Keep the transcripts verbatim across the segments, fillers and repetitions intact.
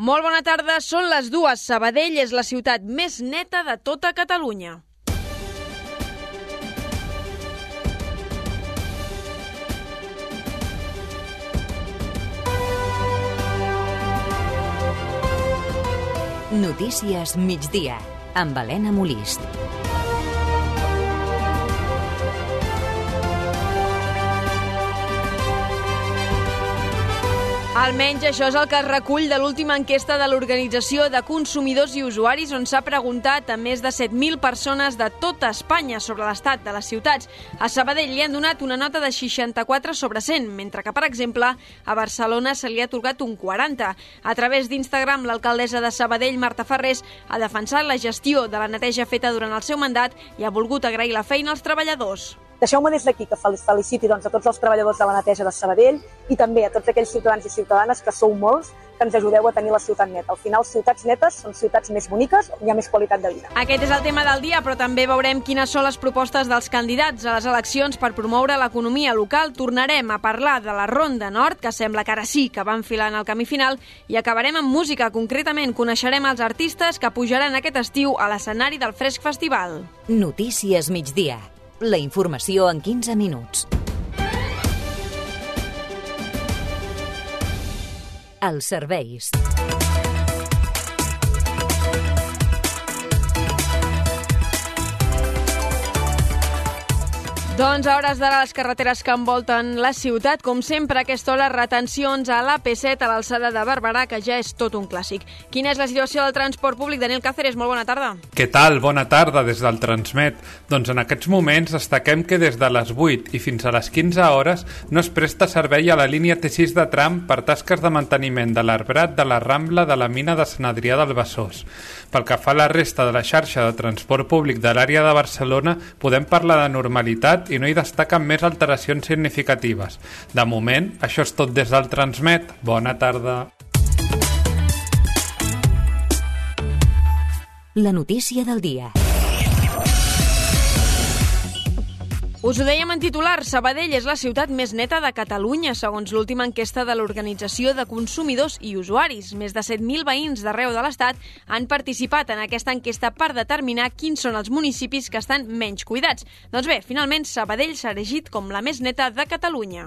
Molt bona tarda, són les dues. Sabadell és la ciutat més neta de tota Catalunya. Notícies migdia, amb Helena Molist. Almenys això és el que es recull de l'última enquesta de l'Organització de Consumidors i Usuaris, on s'ha preguntat a més de set mil persones de tota Espanya sobre l'estat de les ciutats. A Sabadell li han donat una nota de seixanta-quatre sobre cent, mentre que, per exemple, a Barcelona se li ha atorgat un quaranta. A través d'Instagram, l'alcaldessa de Sabadell, Marta Ferrés, ha defensat la gestió de la neteja feta durant el seu mandat i ha volgut agrair la feina als treballadors. Deixeu-me des d'aquí que feliciti doncs, a tots els treballadors de la neteja de Sabadell i també a tots aquells ciutadans i ciutadanes, que sou molts, que ens ajudeu a tenir la ciutat neta. Al final, ciutats netes són ciutats més boniques i hi ha més qualitat de vida. Aquest és el tema del dia, però també veurem quines són les propostes dels candidats a les eleccions per promoure l'economia local. Tornarem a parlar de la Ronda Nord, que sembla que ara sí que va enfilant el camí final, i acabarem amb música. Concretament, coneixerem els artistes que pujaran aquest estiu a l'escenari del Fresc Festival. Notícies migdia. La informació en quinze minuts. Els serveis. Doncs a hores d'ara les carreteres que envolten la ciutat, com sempre a aquesta hora, retencions a l'A P set a l'alçada de Barberà, que ja és tot un clàssic. Quina és la situació del transport públic? Daniel Cáceres, molt bona tarda. Què tal? Bona tarda des del Transmet. Doncs en aquests moments destaquem que des de les vuit i fins a les quinze hores no es presta servei a la línia T sis de tram per tasques de manteniment de l'Arbrat, de la Rambla, de la mina de Sant Adrià del Besòs. Pel que fa a la resta de la xarxa de transport públic de l'àrea de Barcelona, podem parlar de normalitat i no hi destaquen més alteracions significatives. De moment, això és tot des del Transmet. Bona tarda. La notícia del dia. Us ho dèiem en titular, Sabadell és la ciutat més neta de Catalunya, segons l'última enquesta de l'Organització de Consumidors i Usuaris. Més de set mil veïns d'arreu de l'Estat han participat en aquesta enquesta per determinar quins són els municipis que estan menys cuidats. Doncs bé, finalment, Sabadell s'ha erigit com la més neta de Catalunya.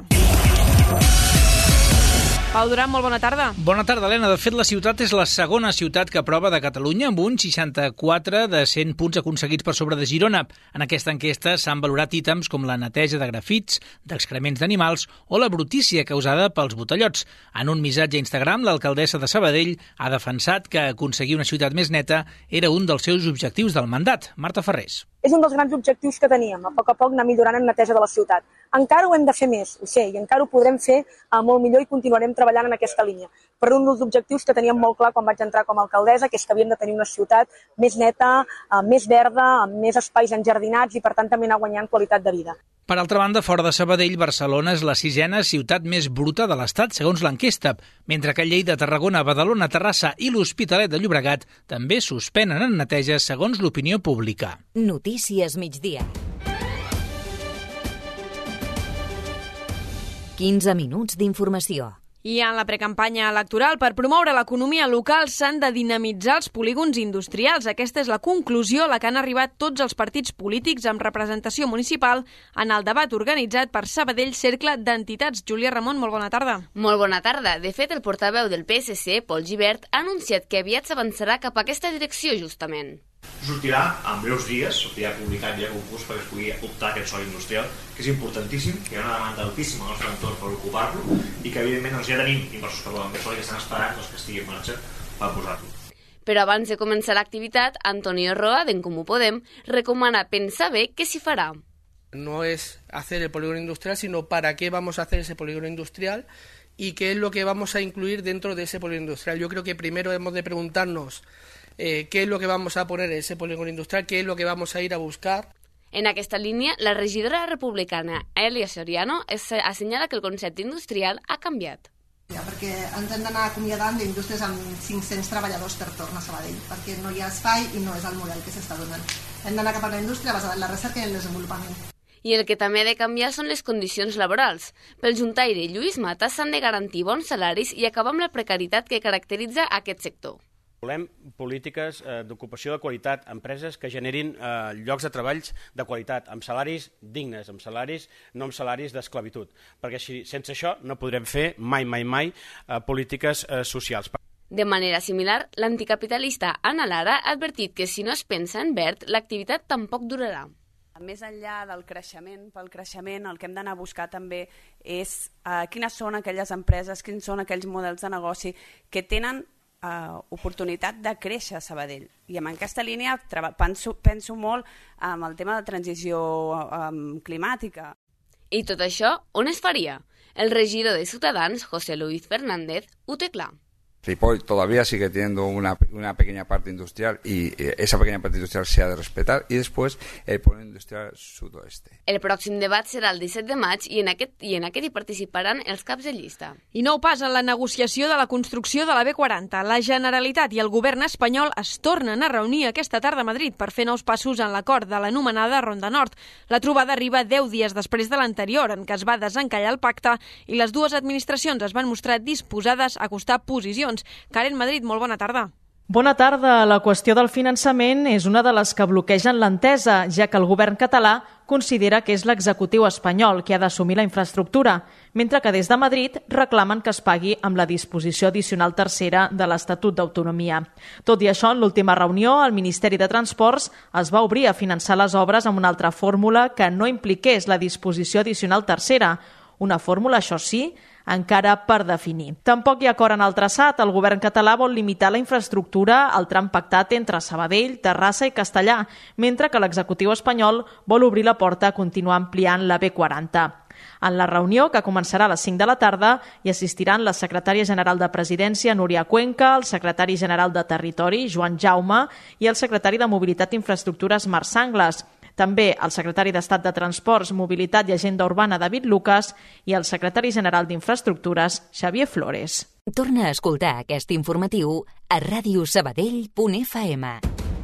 Pau Duran, molt bona tarda. Bona tarda, Helena. De fet, la ciutat és la segona ciutat que aprova de Catalunya, amb un seixanta-quatre de cent punts aconseguits per sobre de Girona. En aquesta enquesta s'han valorat ítems com la neteja de grafits, d'excrements d'animals o la brutícia causada pels botellots. En un missatge a Instagram, l'alcaldessa de Sabadell ha defensat que aconseguir una ciutat més neta era un dels seus objectius del mandat. Marta Ferrés. És un dels grans objectius que teníem, a poc a poc anar millorant en neteja de la ciutat. Encara ho hem de fer més, ho sé, i encara ho podrem fer molt millor i continuarem treballant en aquesta línia. Però un dels objectius que teníem molt clar quan vaig entrar com a alcaldessa, que és que havíem de tenir una ciutat més neta, més verda, amb més espais enjardinats i per tant també anar guanyant qualitat de vida. Per altra banda, fora de Sabadell, Barcelona és la sisena ciutat més bruta de l'Estat, segons l'enquesta, mentre que Lleida, Tarragona, Badalona, Terrassa i l'Hospitalet de Llobregat també suspenen en neteja, segons l'opinió pública. Notícies migdia. quinze minuts d'informació. I en la precampanya electoral, per promoure l'economia local, s'han de dinamitzar els polígons industrials. Aquesta és la conclusió a la que han arribat tots els partits polítics amb representació municipal en el debat organitzat per Sabadell Cercle d'Entitats. Júlia Ramon, molt bona tarda. Molt bona tarda. De fet, el portaveu del P S C, Pol Gibert, ha anunciat que aviat s'avançarà cap a aquesta direcció, justament. Sortirà en breus dies, sortirà publicat ja concurs perquè es pugui optar a aquest sòl industrial, que és importantíssim, que hi ha una demanda altíssima al nostre entorn per ocupar-lo i que evidentment doncs, ja tenim inversors que volen aquest sòl i que estan esperant doncs, que estigui en marxa per posar-lo. Però abans de començar l'activitat, Antonio Roa, d'En Comú Podem, recomana pensar bé què s'hi farà. No es hacer el polígono industrial, sino para qué vamos a hacer ese polígono industrial y qué es lo que vamos a incluir dentro de ese polígono industrial. Yo creo que primero hemos de preguntarnos Eh, qué es lo que vamos a poner en ese polígono industrial, qué es lo que vamos a ir a buscar. En aquesta línia, la regidora republicana Elia Soriano assenyala que el concepte industrial ha canviat. Ja, perquè ens hem d'anar acomiadant d'indústries amb cinc-cents treballadors per torn a Sabadell, perquè no hi ha espai i no és el model que s'està donant. Hem d'anar cap a una indústria basada en la recerca i el desenvolupament. I el que també ha de canviar són les condicions laborals. Pel juntaire Lluís Matas s'han de garantir bons salaris i acabar amb la precarietat que caracteritza aquest sector. Volem polítiques eh, d'ocupació de qualitat, empreses que generin eh, llocs de treballs de qualitat, amb salaris dignes, amb salaris, no amb salaris d'esclavitud, perquè així, sense això no podrem fer mai, mai, mai eh, polítiques eh, socials. De manera similar, l'anticapitalista Ana Lara ha advertit que si no es pensa en verd, l'activitat tampoc durarà. Més enllà del creixement, pel creixement el que hem d'anar a buscar també és eh, quines són aquelles empreses, quins són aquells models de negoci que tenen Uh, oportunitat de créixer a Sabadell. I en aquesta línia penso, penso molt en el tema de transició um, climàtica. I tot això on es faria? El regidor de Ciutadans, José Luis Fernández, ho té clar. Ripoll todavía sigue teniendo una, una pequeña parte industrial y esa pequeña parte industrial se ha de respetar, y después el polígono industrial sudoeste. El pròxim debat serà el disset de maig i en aquest, i en aquest hi participaran els caps de llista. I nou pas en la negociació de la construcció de la B quaranta. La Generalitat i el govern espanyol es tornen a reunir aquesta tarda a Madrid per fer nous passos en l'acord de l'anomenada Ronda Nord. La trobada arriba deu dies després de l'anterior, en què es va desencallar el pacte i les dues administracions es van mostrar disposades a acostar posicions. Karen Madrid, molt bona tarda. Bona tarda. La qüestió del finançament és una de les que bloquegen l'entesa, ja que el govern català considera que és l'executiu espanyol qui ha d'assumir la infraestructura, mentre que des de Madrid reclamen que es pagui amb la disposició addicional tercera de l'Estatut d'Autonomia. Tot i això, en l'última reunió, el Ministeri de Transports es va obrir a finançar les obres amb una altra fórmula que no impliqués la disposició addicional tercera, una fórmula, això sí, encara per definir. Tampoc hi ha acord en el traçat. El govern català vol limitar la infraestructura al tram pactat entre Sabadell, Terrassa i Castellà, mentre que l'executiu espanyol vol obrir la porta a continuar ampliant la B quaranta. En la reunió, que començarà a les cinc de la tarda, hi assistiran la secretària general de Presidència, Núria Cuenca, el secretari general de Territori, Joan Jaume, i el secretari de Mobilitat i Infraestructures, Marc Sanglas. També el secretari d'Estat de Transports, Mobilitat i Agenda Urbana, David Lucas, i el secretari general d'Infraestructures, Xavier Flores. Torna a escoltar aquest informatiu a ràdio sabadell punt f m.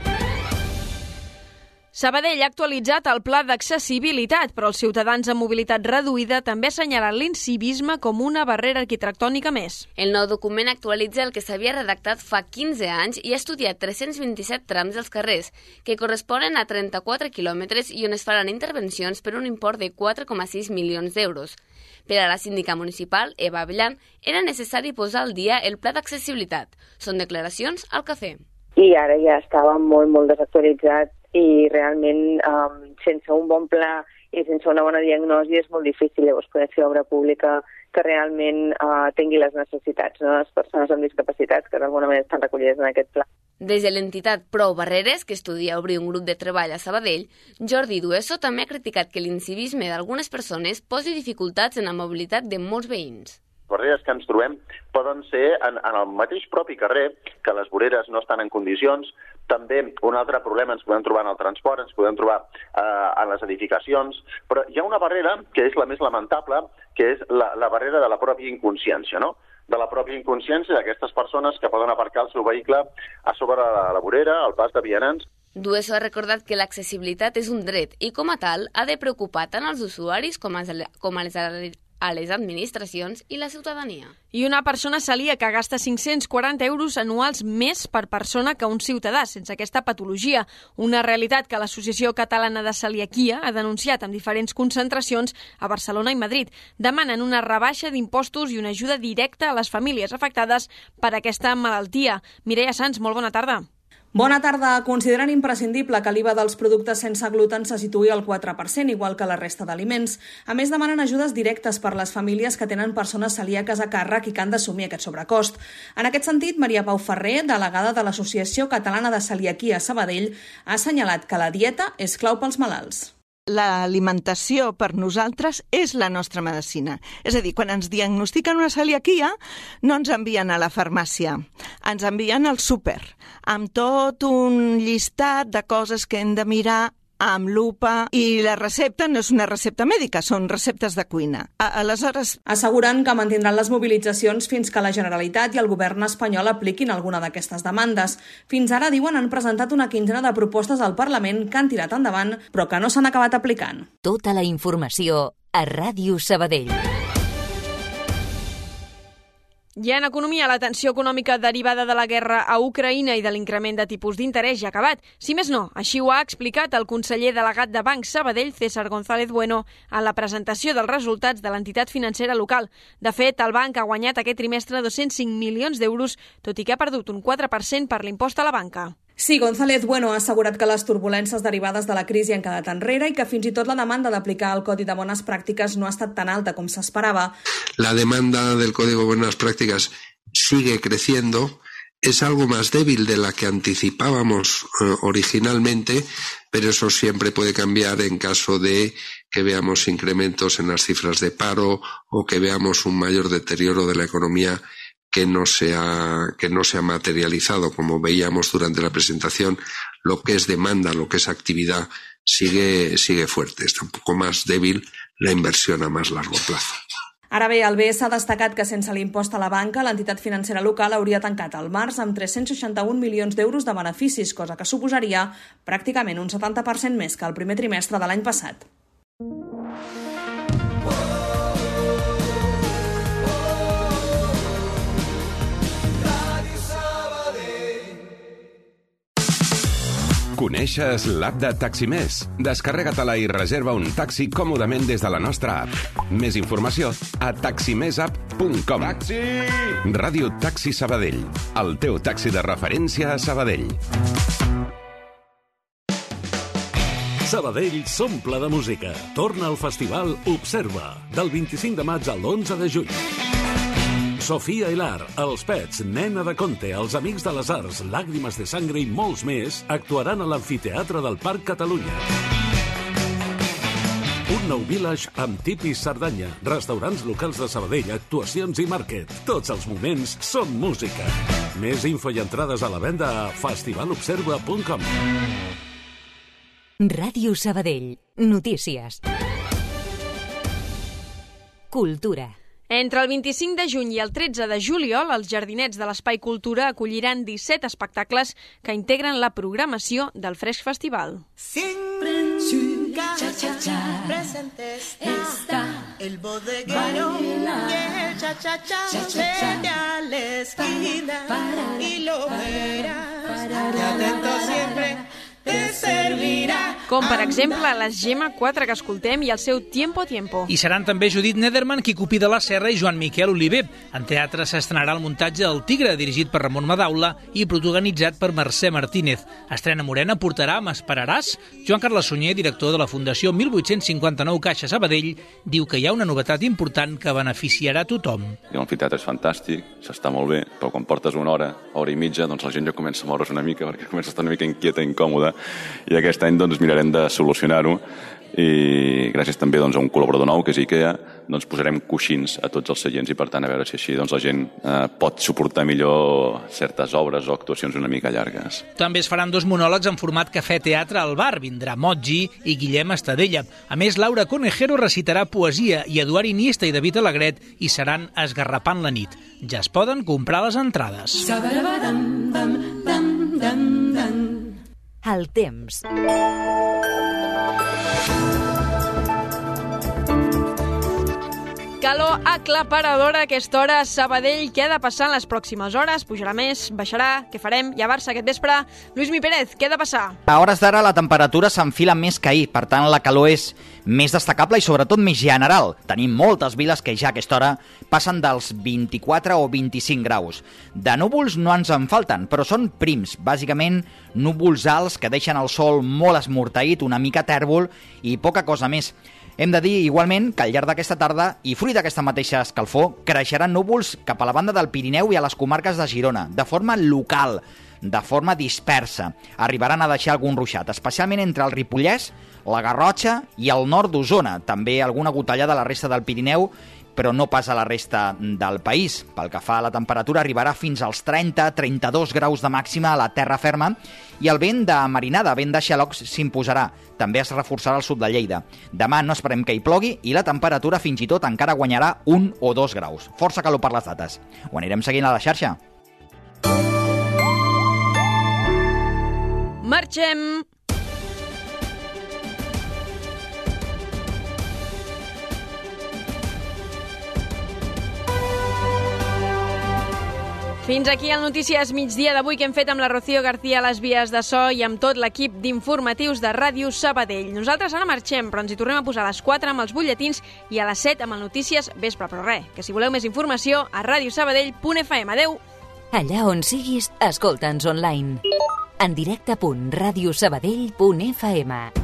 Sabadell ha actualitzat el pla d'accessibilitat, però els ciutadans amb mobilitat reduïda també assenyalen l'incivisme com una barrera arquitectònica més. El nou document actualitza el que s'havia redactat fa quinze anys i ha estudiat tres-cents vint-i-set trams dels carrers, que corresponen a trenta-quatre quilòmetres i on es faran intervencions per un import de quatre coma sis milions d'euros. Per a la síndica municipal, Eva Avellan, era necessari posar al dia el pla d'accessibilitat. Són declaracions al cafè. I ara ja estava molt, molt desactualitzat i realment um, sense un bon pla i sense una bona diagnosi és molt difícil llavors poder fer obra pública que realment uh, tingui les necessitats, no? Les persones amb discapacitats que d'alguna manera estan recollides en aquest pla. Des de l'entitat Prou Barreres, que estudia obrir un grup de treball a Sabadell, Jordi Dueso també ha criticat que l'incivisme d'algunes persones posi dificultats en la mobilitat de molts veïns. Barreres que ens trobem poden ser en, en el mateix propi carrer, que les voreres no estan en condicions. També un altre problema ens podem trobar en el transport, ens podem trobar eh, en les edificacions, però hi ha una barrera que és la més lamentable, que és la, la barrera de la pròpia inconsciència, no? De la pròpia inconsciència d'aquestes persones que poden aparcar el seu vehicle a sobre la, la vorera, al pas de vianants. Dueso ha recordat que l'accessibilitat és un dret i, com a tal, ha de preocupar tant els usuaris com a, com a les a les administracions i la ciutadania. I una persona celíaca gasta cinc-cents quaranta euros anuals més per persona que un ciutadà sense aquesta patologia, una realitat que l'Associació Catalana de Celiaquia ha denunciat en diferents concentracions a Barcelona i Madrid. Demanen una rebaixa d'impostos i una ajuda directa a les famílies afectades per aquesta malaltia. Mireia Sans, molt bona tarda. Bona tarda. Consideren imprescindible que l'I V A dels productes sense gluten se situï al quatre per cent, igual que la resta d'aliments. A més, demanen ajudes directes per les famílies que tenen persones celíaques a càrrec i que han d'assumir aquest sobrecost. En aquest sentit, Maria Pau Ferrer, delegada de l'Associació Catalana de Celiaquia a Sabadell, ha assenyalat que la dieta és clau pels malalts. L'alimentació per nosaltres és la nostra medicina. És a dir, quan ens diagnostiquen una celiaquia, no ens envien a la farmàcia, ens envien al súper, amb tot un llistat de coses que hem de mirar amb lupa, i la recepta no és una recepta mèdica, són receptes de cuina. Aleshores... Asseguren que mantindran les mobilitzacions fins que la Generalitat i el govern espanyol apliquin alguna d'aquestes demandes. Fins ara, diuen, han presentat una quinzena de propostes al Parlament que han tirat endavant, però que no s'han acabat aplicant. Tota la informació a Ràdio Sabadell. I en economia, la tensió econòmica derivada de la guerra a Ucraïna i de l'increment de tipus d'interès ja ha acabat. Si més no, així ho ha explicat el conseller delegat de Banc Sabadell, César González Bueno, en la presentació dels resultats de l'entitat financera local. De fet, el banc ha guanyat aquest trimestre dos-cents cinc milions d'euros, tot i que ha perdut un quatre per cent per l'impost a la banca. Sí, González Bueno ha assegurat que les turbulències derivades de la crisi han quedat enrere i que fins i tot la demanda d'aplicar el Codi de Bones Prácticas no ha estat tan alta com s'esperava. La demanda del Código de Buenas Prácticas sigue creciendo. Es algo más débil de la que anticipábamos eh, originalmente, pero eso siempre puede cambiar en caso de que veamos incrementos en las cifras de paro o que veamos un mayor deterioro de la economía que no se ha, que no se ha materializado. Como veíamos durante la presentación, lo que es demanda, lo que es actividad, sigue, sigue fuerte. Está un poco más débil la inversión a más largo plazo. Ara bé, el B E S ha destacat que sense l'impost a la banca, l'entitat financera local hauria tancat al març amb tres-cents seixanta-un milions d'euros de beneficis, cosa que suposaria pràcticament un setanta per cent més que el primer trimestre de l'any passat. Coneixes l'app de Taximés? Descarrega-te-la i reserva un taxi còmodament des de la nostra app. Més informació a taximesapp punt com. Taxi! Ràdio Taxi Sabadell, el teu taxi de referència a Sabadell. Sabadell s'omple de música. Torna al festival Observa, del vint-i-cinc de maig a l'onze de juny. Sofia Hilar, Els Pets, Nena de Conte, Els Amics de les Arts, Làgrimes de Sangre i molts més actuaran a l'Amfiteatre del Parc Catalunya. Un nou village amb tipis Cerdanya, restaurants locals de Sabadell, actuacions i màrquet. Tots els moments són música. Més info i entrades a la venda a festivalobserva punt com. Ràdio Sabadell. Notícies. Cultura. Entre el vint-i-cinc de juny i el tretze de juliol, els jardinets de l'Espai Cultura acolliran disset espectacles que integren la programació del Fresc Festival. Siempre en su casa presente está el bodeguero y el cha-cha-cha. Vete a la esquina y lo verás, y atento siempre te servirà. Com, per exemple, les Gemma quatre que escoltem i el seu Tiempo Tiempo. I seran també Judit Nederman, Quico Pi de la Serra i Joan Miquel Oliver. En teatre s'estrenarà el muntatge El Tigre, dirigit per Ramon Madaula i protagonitzat per Mercè Martínez. Estrena Morena portarà M'esperaràs. Joan Carles Sunyer, director de la Fundació mil vuit-cents cinquanta-nou Caixa Sabadell, diu que hi ha una novetat important que beneficiarà tothom. L'amfiteatre és fantàstic, s'està molt bé, però quan portes una hora, hora i mitja, doncs la gent ja comença a moure's una mica perquè comença a estar una mica inquieta, incòmoda, i aquest any doncs mirarem de solucionar-ho i gràcies també doncs, a un col·laborador nou que és IKEA doncs, posarem coixins a tots els seients i per tant a veure si així doncs, la gent eh, pot suportar millor certes obres o actuacions una mica llargues. També es faran dos monòlegs en format cafè-teatre al bar. Vindrà Motgi i Guillem Estadella. A més, Laura Conejero recitarà poesia i Eduard Iniesta i David Alegret hi seran esgarrapant la nit. Ja es poden comprar les entrades. El temps. Calor aclaparadora a aquesta hora a Sabadell. Què ha de passar en les pròximes hores? Pujarà més? Baixarà? Què farem? I a Barça aquest vespre? Lluís Mi Pérez, què ha de passar? A hores d'ara la temperatura s'enfila més que ahir, per tant la calor és més destacable i sobretot més general. Tenim moltes viles que ja a aquesta hora passen dels vint-i-quatre o vint-i-cinc graus. De núvols no ens en falten, però són prims, bàsicament núvols alts que deixen el sol molt esmorteït, una mica tèrbol i poca cosa més. Hem de dir igualment que al llarg d'aquesta tarda i fruit d'aquesta mateixa escalfor creixeran núvols cap a la banda del Pirineu i a les comarques de Girona, de forma local, de forma dispersa. Arribaran a deixar algun ruixat, especialment entre el Ripollès, la Garrotxa i el nord d'Osona. També alguna gotellada a la resta del Pirineu, però no pas a la resta del país. Pel que fa a la temperatura, arribarà fins als trenta a trenta-dos graus de màxima a la terra ferma i el vent de marinada, vent de xalocs, s'imposarà. També es reforçarà al sud de Lleida. Demà no esperem que hi plogui i la temperatura fins i tot encara guanyarà un o dos graus. Força calor per les dates. Ho anirem seguint a la xarxa. Marxem! Fins aquí el Notícies Migdia d'avui que hem fet amb la Rocío García a les vies de so i amb tot l'equip d'informatius de Ràdio Sabadell. Nosaltres ara marxem, però ens hi tornem a posar a les quatre amb els butlletins i a les set amb el Notícies Vespre. Però res, que si voleu més informació a radiosabadell punt f m. Adeu! Allà on siguis, escolta'ns online. En directe punt radiosabadell punt f m.